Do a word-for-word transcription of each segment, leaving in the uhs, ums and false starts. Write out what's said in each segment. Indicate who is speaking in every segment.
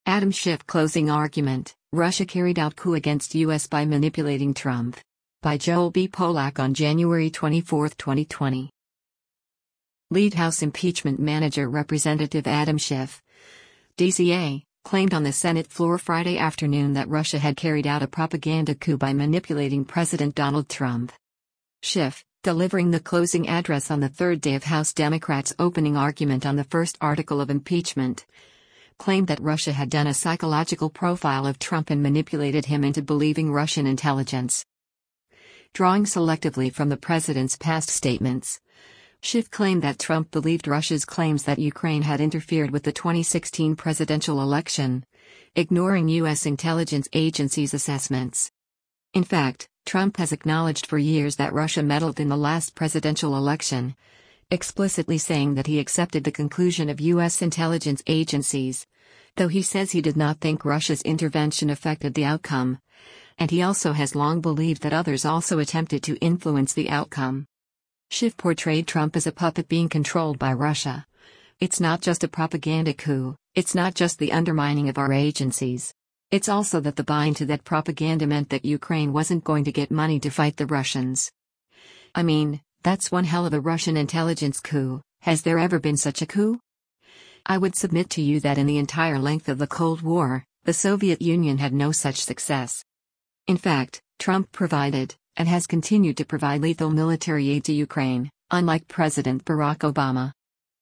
Speaker 1: Adam Schiff closing argument, Russia carried out coup against U S by manipulating Trump. By Joel B. Polak on January twenty-fourth, twenty twenty. Lead House impeachment manager Representative Adam Schiff, D C A, claimed on the Senate floor Friday afternoon that Russia had carried out a propaganda coup by manipulating President Donald Trump. Schiff, delivering the closing address on the third day of House Democrats' opening argument on the first article of impeachment, claimed that Russia had done a psychological profile of Trump and manipulated him into believing Russian intelligence. Drawing selectively from the president's past statements, Schiff claimed that Trump believed Russia's claims that Ukraine had interfered with the twenty sixteen presidential election, ignoring U S intelligence agencies' assessments. In fact, Trump has acknowledged for years that Russia meddled in the last presidential election, explicitly saying that he accepted the conclusion of U S intelligence agencies, though he says he did not think Russia's intervention affected the outcome, and he also has long believed that others also attempted to influence the outcome. Schiff portrayed Trump as a puppet being controlled by Russia. It's not just a propaganda coup, it's not just the undermining of our agencies. It's also that the buy into that propaganda meant that Ukraine wasn't going to get money to fight the Russians. I mean, that's one hell of a Russian intelligence coup. Has there ever been such a coup? I would submit to you that in the entire length of the Cold War, the Soviet Union had no such success. In fact, Trump provided, and has continued to provide lethal military aid to Ukraine, unlike President Barack Obama.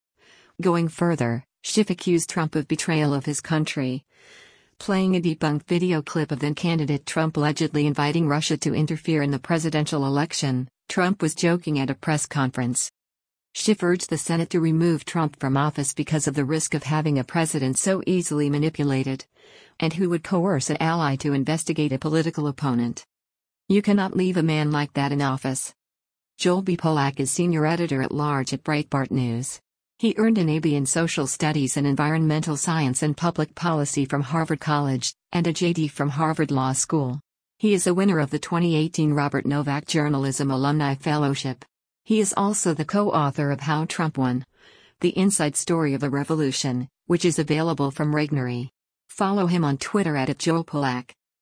Speaker 1: Going further, Schiff accused Trump of betrayal of his country, playing a debunked video clip of then-candidate Trump allegedly inviting Russia to interfere in the presidential election. Trump was joking at a press conference. Schiff urged the Senate to remove Trump from office because of the risk of having a president so easily manipulated, and who would coerce an ally to investigate a political opponent. You cannot leave a man like that in office. Joel B. Polak is senior editor-at-large at Breitbart News. He earned an A B in Social Studies and Environmental Science and Public Policy from Harvard College, and a J D from Harvard Law School. He is a winner of the twenty eighteen Robert Novak Journalism Alumni Fellowship. He is also the co-author of How Trump Won: The Inside Story of a Revolution, which is available from Regnery. Follow him on Twitter at Joel Polak.